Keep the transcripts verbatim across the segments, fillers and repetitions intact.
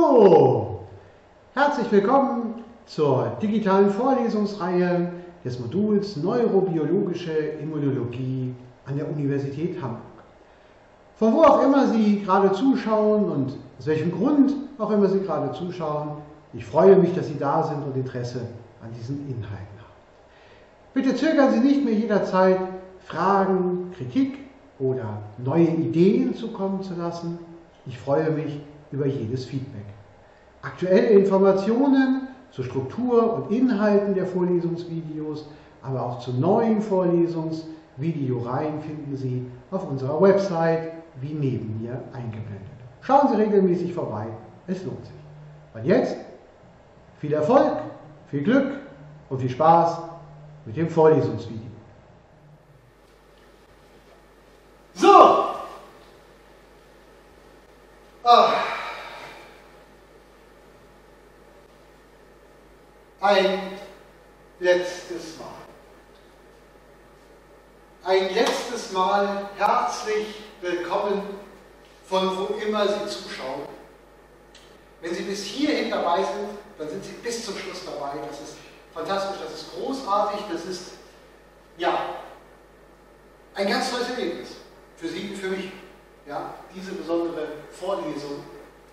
So, herzlich willkommen zur digitalen Vorlesungsreihe des Moduls Neurobiologische Immunologie an der Universität Hamburg. Von wo auch immer Sie gerade zuschauen und aus welchem Grund auch immer Sie gerade zuschauen, ich freue mich, dass Sie da sind und Interesse an diesen Inhalten haben. Bitte zögern Sie nicht mehr jederzeit, Fragen, Kritik oder neue Ideen zukommen zu lassen. Ich freue mich über jedes Feedback. Aktuelle Informationen zur Struktur und Inhalten der Vorlesungsvideos, aber auch zu neuen Vorlesungsvideoreihen finden Sie auf unserer Website, wie neben mir eingeblendet. Schauen Sie regelmäßig vorbei, es lohnt sich. Und jetzt viel Erfolg, viel Glück und viel Spaß mit dem Vorlesungsvideo. So! Ah. Ein letztes Mal. Ein letztes Mal herzlich willkommen, von wo immer Sie zuschauen. Wenn Sie bis hierhin dabei sind, dann sind Sie bis zum Schluss dabei. Das ist fantastisch, das ist großartig, das ist, ja, ein ganz tolles Erlebnis. Für Sie und für mich. Ja, diese besondere Vorlesung.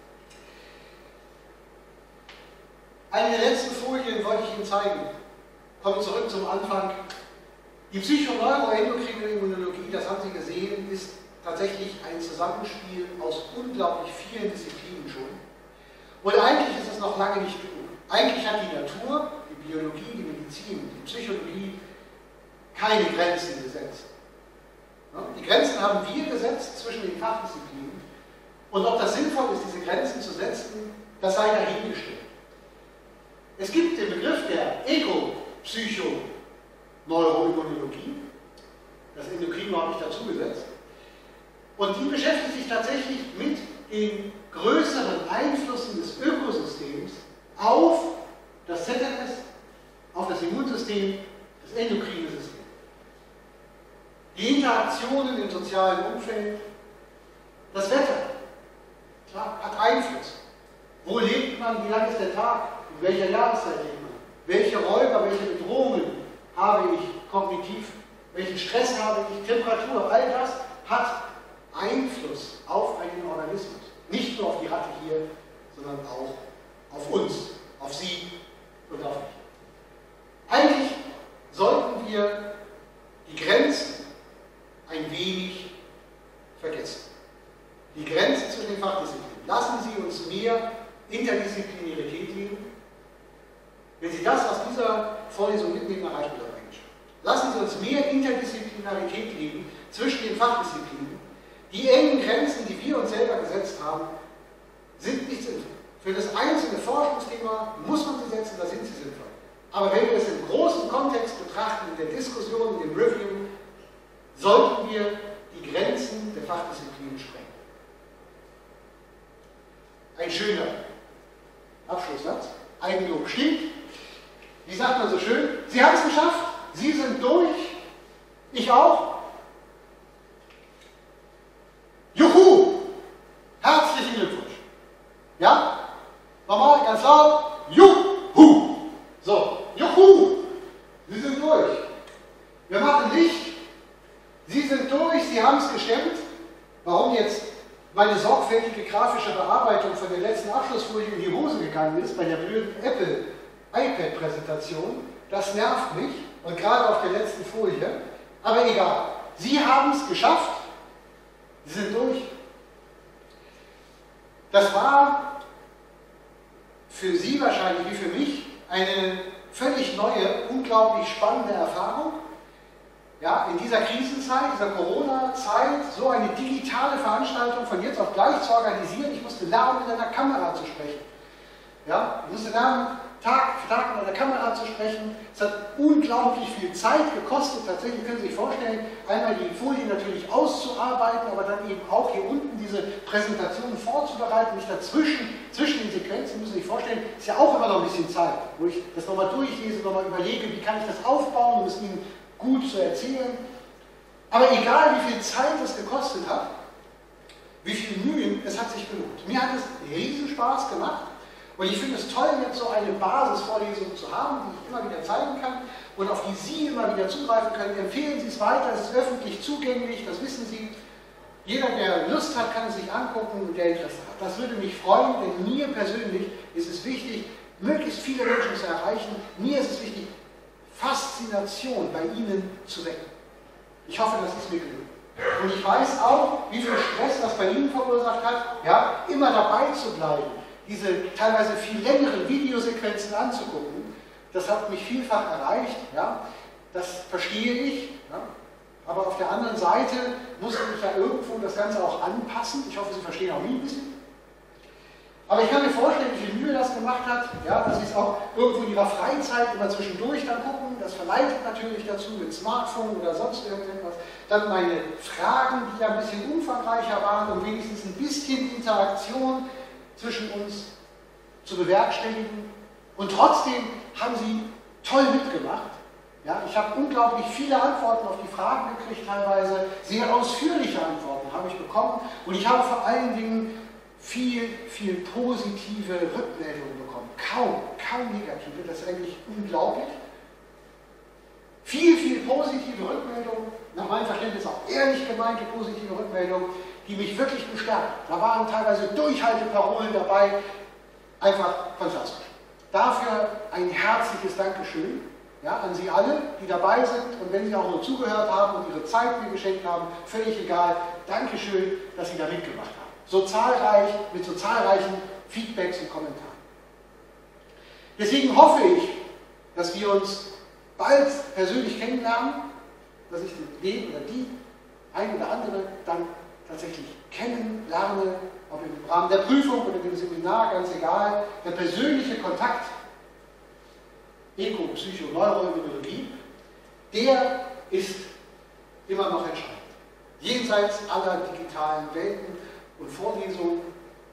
Eine der letzten Folien wollte ich Ihnen zeigen. Kommen wir zurück zum Anfang. Die Psychoneuroendokrine Immunologie, das haben Sie gesehen, ist tatsächlich ein Zusammenspiel aus unglaublich vielen Disziplinen schon. Und eigentlich ist es noch lange nicht genug. Eigentlich hat die Natur, die Biologie, die Medizin, die Psychologie keine Grenzen gesetzt. Die Grenzen haben wir gesetzt zwischen den Fachdisziplinen. Und ob das sinnvoll ist, diese Grenzen zu setzen, das sei dahingestellt. Es gibt den Begriff der Ekopsychoneuroimmunologie, das Endokrino habe ich dazu gesetzt, und die beschäftigt sich tatsächlich mit den größeren Einflüssen des Ökosystems auf das Z N S, auf das Immunsystem, das endokrine System. Die Interaktionen im sozialen Umfeld, das Wetter, klar, hat Einfluss. Wo lebt man, wie lang ist der Tag? In welcher Jahreszeit lebt man? Welche Räuber, welche Bedrohungen habe ich kognitiv? Welchen Stress habe ich? Temperatur, all das hat Einfluss auf einen Organismus. Nicht nur auf die Ratte hier, sondern auch auf uns, auf Sie und auf mich. Eigentlich sollten wir die Grenzen ein wenig vergessen. Die Grenzen zwischen den Fachdisziplinen. Lassen Sie uns mehr Interdisziplinarität leben. Wenn Sie das aus dieser Vorlesung mitnehmen, dann reicht mir das eigentlich schon. Lassen Sie uns mehr Interdisziplinarität leben zwischen den Fachdisziplinen. Die engen Grenzen, die wir uns selber gesetzt haben, sind nicht sinnvoll. Für das einzelne Forschungsthema muss man sie setzen, da sind sie sinnvoll. Aber wenn wir es im großen Kontext betrachten, in der Diskussion, in dem Review, sollten wir die Grenzen der Fachdisziplinen sprengen. Ein schöner Abschlusssatz. Eigenlob stimmt. Wie sagt man so schön? Sie haben es geschafft. Sie sind durch. Ich auch. Juhu! Herzlichen Glückwunsch. Ja? Nochmal, ganz laut. Juhu! So, juhu! Sie sind durch. Wir machen Licht. Sie sind durch. Sie haben es gestemmt. Warum jetzt meine sorgfältige grafische Bearbeitung von der letzten Abschlussfolie in die Hose gegangen ist, bei der blöden Apple-iPad-Präsentation, das nervt mich, und gerade auf der letzten Folie, aber egal. Sie haben es geschafft, Sie sind durch. Das war für Sie wahrscheinlich wie für mich eine völlig neue, unglaublich spannende Erfahrung. Ja, in dieser Krisenzeit, dieser Corona-Zeit, so eine digitale Veranstaltung von jetzt auf gleich zu organisieren. Ich musste lernen, mit einer Kamera zu sprechen. Ja, ich musste lernen, Tag für Tag mit einer Kamera zu sprechen. Es hat unglaublich viel Zeit gekostet. Tatsächlich können Sie sich vorstellen, einmal die Folien natürlich auszuarbeiten, aber dann eben auch hier unten diese Präsentation vorzubereiten. Nicht dazwischen, zwischen den Sequenzen, müssen Sie sich vorstellen, ist ja auch immer noch ein bisschen Zeit, wo ich das nochmal durchlese, nochmal überlege, wie kann ich das aufbauen, um es Ihnen gut zu erzählen. Aber egal, wie viel Zeit das gekostet hat, wie viel Mühen, es hat sich gelohnt. Mir hat es riesen Spaß gemacht und ich finde es toll, jetzt so eine Basisvorlesung zu haben, die ich immer wieder zeigen kann und auf die Sie immer wieder zugreifen können. Empfehlen Sie es weiter, es ist öffentlich zugänglich, das wissen Sie. Jeder, der Lust hat, kann es sich angucken und der Interesse hat. Das würde mich freuen, denn mir persönlich ist es wichtig, möglichst viele Menschen zu erreichen. Mir ist es wichtig, Faszination bei Ihnen zu wecken. Ich hoffe, das ist mir gelungen. Und ich weiß auch, wie viel Stress das bei Ihnen verursacht hat, ja, immer dabei zu bleiben, diese teilweise viel längeren Videosequenzen anzugucken. Das hat mich vielfach erreicht, ja, das verstehe ich. Ja. Aber auf der anderen Seite muss ich ja irgendwo das Ganze auch anpassen. Ich hoffe, Sie verstehen auch mich ein bisschen. Aber ich kann mir vorstellen, wie viel Mühe das gemacht hat, ja, dass Sie es auch irgendwo in Ihrer Freizeit immer zwischendurch dann gucken. Das verleitet natürlich dazu mit Smartphone oder sonst irgendetwas. Dann meine Fragen, die ja ein bisschen umfangreicher waren, um wenigstens ein bisschen Interaktion zwischen uns zu bewerkstelligen. Und trotzdem haben Sie toll mitgemacht. Ja, ich habe unglaublich viele Antworten auf die Fragen gekriegt, teilweise sehr ausführliche Antworten habe ich bekommen. Und ich habe vor allen Dingen viel, viel positive Rückmeldungen bekommen. Kaum, kaum negative, das ist eigentlich unglaublich. Viel, viel positive Rückmeldungen, nach meinem Verständnis auch ehrlich gemeinte positive Rückmeldungen, die mich wirklich bestärken. Da waren teilweise Durchhalteparolen dabei, einfach fantastisch. Dafür ein herzliches Dankeschön. Ja, an Sie alle, die dabei sind und wenn Sie auch nur zugehört haben und Ihre Zeit mir geschenkt haben, völlig egal, Dankeschön, dass Sie da mitgemacht haben. So zahlreich, mit so zahlreichen Feedbacks und Kommentaren. Deswegen hoffe ich, dass wir uns bald persönlich kennenlernen, dass ich den oder die ein oder andere dann tatsächlich kennenlerne, ob im Rahmen der Prüfung oder dem Seminar, ganz egal, der persönliche Kontakt Eko, Psycho, Neuroimmunologie, der ist immer noch entscheidend. Jenseits aller digitalen Welten und Vorlesungen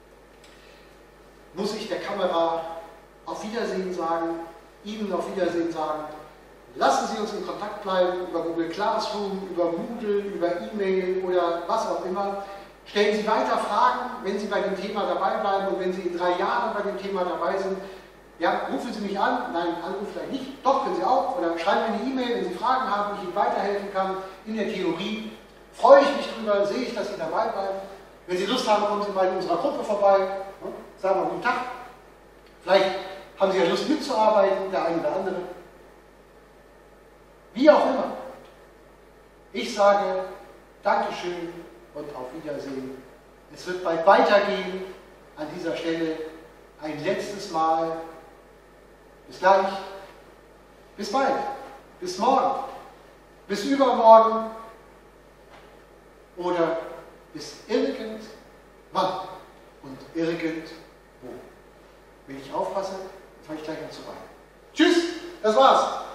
muss ich der Kamera auf Wiedersehen sagen, Ihnen auf Wiedersehen sagen. Lassen Sie uns in Kontakt bleiben über Google Classroom, über Moodle, über E-Mail oder was auch immer. Stellen Sie weiter Fragen, wenn Sie bei dem Thema dabei bleiben und wenn Sie in drei Jahren bei dem Thema dabei sind. Ja, rufen Sie mich an, nein, anrufen vielleicht nicht, doch können Sie auch, oder schreiben mir eine E-Mail, wenn Sie Fragen haben, wie ich Ihnen weiterhelfen kann in der Theorie. Freue ich mich drüber, sehe ich, dass Sie dabei bleiben. Wenn Sie Lust haben, kommen Sie mal in unserer Gruppe vorbei, ja, sagen wir guten Tag. Vielleicht haben Sie ja Lust mitzuarbeiten, der eine oder andere. Wie auch immer. Ich sage Dankeschön und auf Wiedersehen. Es wird bald weitergehen an dieser Stelle. Ein letztes Mal. Bis gleich. Bis bald. Bis morgen. Bis übermorgen. Oder bis irgendwann und irgendwo. Wenn ich aufpasse, fange ich gleich an zu weinen. Tschüss, das war's.